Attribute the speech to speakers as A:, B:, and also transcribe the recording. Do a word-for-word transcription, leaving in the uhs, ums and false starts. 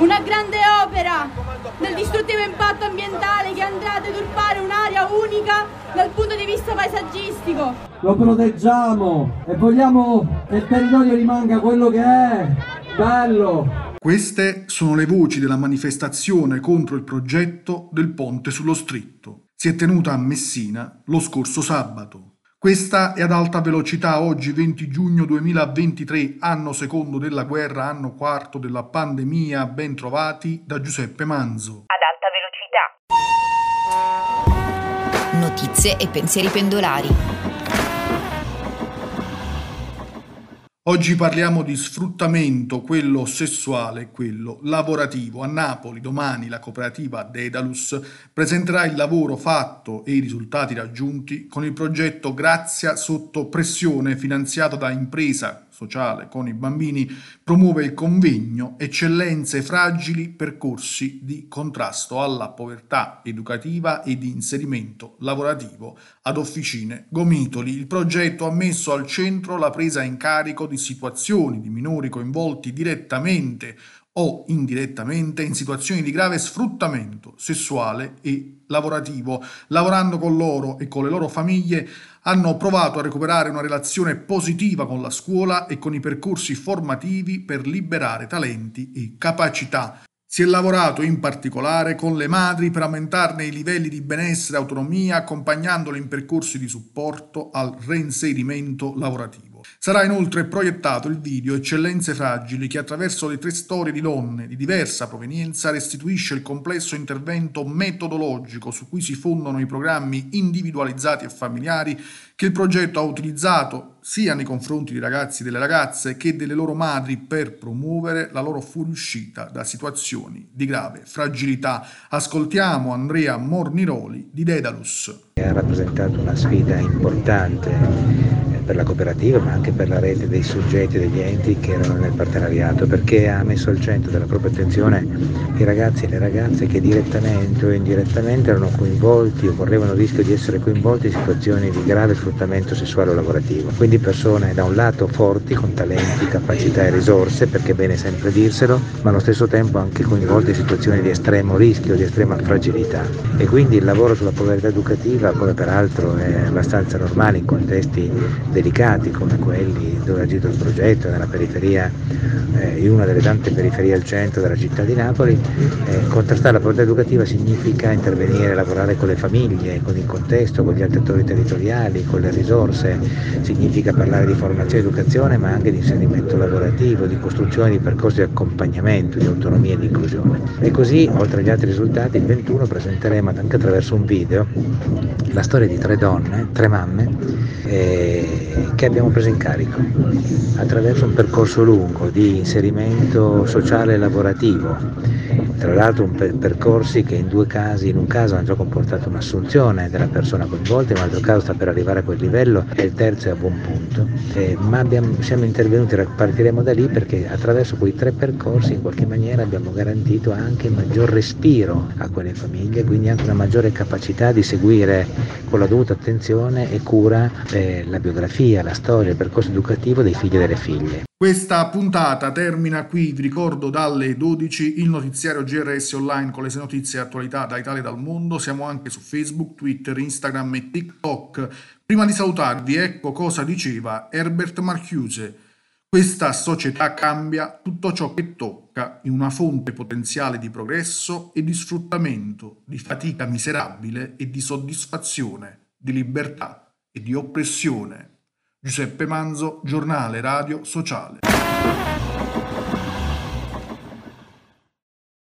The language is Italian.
A: Una grande opera del distruttivo impatto ambientale che andrà a deturpare un'area unica dal punto di vista paesaggistico.
B: Lo proteggiamo e vogliamo che il territorio rimanga quello che è, bello.
C: Queste sono le voci della manifestazione contro il progetto del ponte sullo Stritto. Si è tenuta a Messina lo scorso sabato. Questa è Ad Alta Velocità, oggi venti giugno duemilaventitré, anno secondo della guerra, anno quarto della pandemia. Ben trovati da Giuseppe Manzo.
D: Ad Alta Velocità. Notizie e pensieri pendolari.
C: Oggi parliamo di sfruttamento, quello sessuale e quello lavorativo. A Napoli domani la cooperativa Dedalus presenterà il lavoro fatto e i risultati raggiunti con il progetto Grazia sotto pressione, finanziato da Impresa Sociale con i Bambini. Promuove il convegno Eccellenze fragili, percorsi di contrasto alla povertà educativa e di inserimento lavorativo ad Officine Gomitoli. Il progetto ha messo al centro la presa in carico di situazioni di minori coinvolti direttamente o indirettamente in situazioni di grave sfruttamento sessuale e lavorativo. Lavorando con loro e con le loro famiglie hanno provato a recuperare una relazione positiva con la scuola e con i percorsi formativi per liberare talenti e capacità. Si è lavorato in particolare con le madri per aumentarne i livelli di benessere e autonomia, accompagnandole in percorsi di supporto al reinserimento lavorativo. Sarà inoltre proiettato il video Eccellenze fragili, che attraverso le tre storie di donne di diversa provenienza restituisce il complesso intervento metodologico su cui si fondano i programmi individualizzati e familiari che il progetto ha utilizzato sia nei confronti dei ragazzi e delle ragazze che delle loro madri per promuovere la loro fuoriuscita da situazioni di grave fragilità. Ascoltiamo Andrea Morniroli di Dedalus.
E: Ha rappresentato una sfida importante per la cooperativa, ma anche per la rete dei soggetti e degli enti che erano nel partenariato, perché ha messo al centro della propria attenzione i ragazzi e le ragazze che direttamente o indirettamente erano coinvolti o correvano il rischio di essere coinvolti in situazioni di grave sfruttamento sessuale o lavorativo. Quindi persone da un lato forti, con talenti, capacità e risorse, perché è bene sempre dirselo, ma allo stesso tempo anche coinvolte in situazioni di estremo rischio, di estrema fragilità. E quindi il lavoro sulla povertà educativa, come peraltro è abbastanza normale in contesti delicati come quelli dove ha agito il progetto, nella periferia, eh, in una delle tante periferie al centro della città di Napoli, eh, contrastare la povertà educativa significa intervenire, lavorare con le famiglie, con il contesto, con gli altri attori territoriali, con le risorse, significa parlare di formazione e educazione, ma anche di inserimento lavorativo, di costruzione di percorsi di accompagnamento, di autonomia e di inclusione. E così, oltre agli altri risultati, il ventuno presenteremo anche attraverso un video la storia di tre donne, tre mamme, eh, che abbiamo preso in carico attraverso un percorso lungo di inserimento sociale e lavorativo. Tra l'altro un per- percorsi che in due casi, in un caso hanno già comportato un'assunzione della persona coinvolta, in un altro caso sta per arrivare a quel livello e il terzo è a buon punto. Eh, ma abbiamo, siamo intervenuti, partiremo da lì perché attraverso quei tre percorsi in qualche maniera abbiamo garantito anche maggior respiro a quelle famiglie, quindi anche una maggiore capacità di seguire con la dovuta attenzione e cura eh, la biografia, la storia, il percorso educativo dei figli e delle figlie.
C: Questa puntata termina qui, vi ricordo dalle dodici il notiziario G R S Online con le notizie e attualità da Italia e dal mondo. Siamo anche su Facebook, Twitter, Instagram e TikTok. Prima di salutarvi, ecco cosa diceva Herbert Marcuse: questa società cambia tutto ciò che tocca in una fonte potenziale di progresso e di sfruttamento, di fatica miserabile e di soddisfazione, di libertà e di oppressione. Giuseppe Manzo, Giornale Radio Sociale.